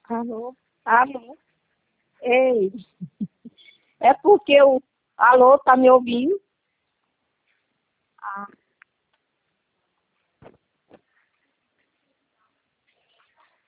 Alô? Alô? Ei, é porque o... Alô, tá me ouvindo?